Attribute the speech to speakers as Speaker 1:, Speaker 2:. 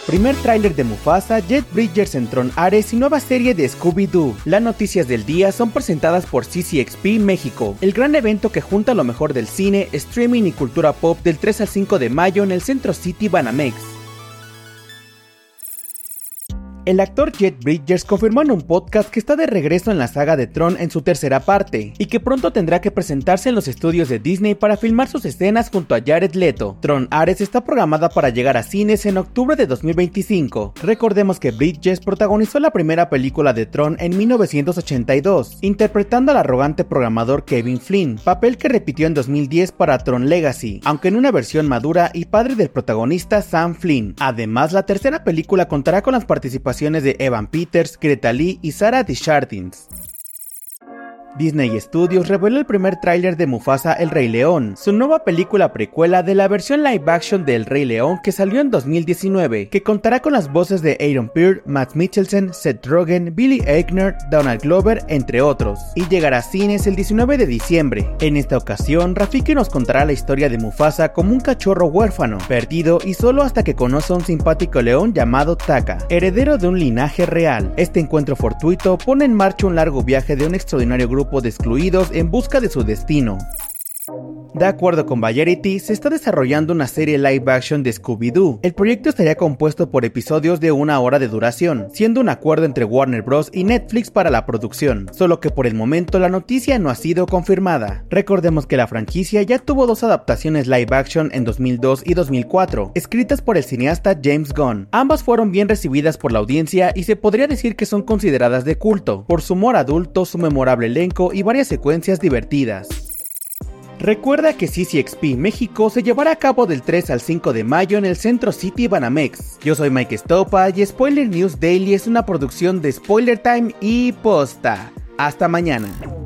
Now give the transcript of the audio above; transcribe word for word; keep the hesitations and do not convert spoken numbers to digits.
Speaker 1: Primer tráiler de Mufasa, Jeff Bridges en Tron Ares y nueva serie de Scooby-Doo. Las noticias del día son presentadas por C C X P México, el gran evento que junta lo mejor del cine, streaming y cultura pop del tres al cinco de mayo en el Centro City Banamex. El actor Jeff Bridges confirmó en un podcast que está de regreso en la saga de Tron en su tercera parte, y que pronto tendrá que presentarse en los estudios de Disney para filmar sus escenas junto a Jared Leto. Tron Ares está programada para llegar a cines en octubre de dos mil veinticinco. Recordemos que Bridges protagonizó la primera película de Tron en mil novecientos ochenta y dos, interpretando al arrogante programador Kevin Flynn, papel que repitió en dos mil diez para Tron Legacy, aunque en una versión madura y padre del protagonista Sam Flynn. Además, la tercera película contará con las participaciones de Evan Peters, Greta Lee y Sarah Desjardins. Disney Studios reveló el primer tráiler de Mufasa El Rey León, su nueva película precuela de la versión live action de El Rey León que salió en dos mil diecinueve, que contará con las voces de Aaron Pierre, Matt Mikkelsen, Seth Rogen, Billy Eichner, Donald Glover, entre otros, y llegará a cines el diecinueve de diciembre. En esta ocasión, Rafiki nos contará la historia de Mufasa como un cachorro huérfano, perdido y solo hasta que conoce a un simpático león llamado Taka, heredero de un linaje real. Este encuentro fortuito pone en marcha un largo viaje de un extraordinario grupo de excluidos en busca de su destino. De acuerdo con Variety, se está desarrollando una serie live action de Scooby-Doo. El proyecto estaría compuesto por episodios de una hora de duración, siendo un acuerdo entre Warner Bros. Y Netflix para la producción, solo que por el momento la noticia no ha sido confirmada. Recordemos que la franquicia ya tuvo dos adaptaciones live action en dos mil dos y dos mil cuatro, escritas por el cineasta James Gunn. Ambas fueron bien recibidas por la audiencia y se podría decir que son consideradas de culto, por su humor adulto, su memorable elenco y varias secuencias divertidas. Recuerda que C C X P México se llevará a cabo del tres al cinco de mayo en el Centro City Banamex. Yo soy Mike Estopa y Spoiler News Daily es una producción de Spoiler Time y Posta. Hasta mañana.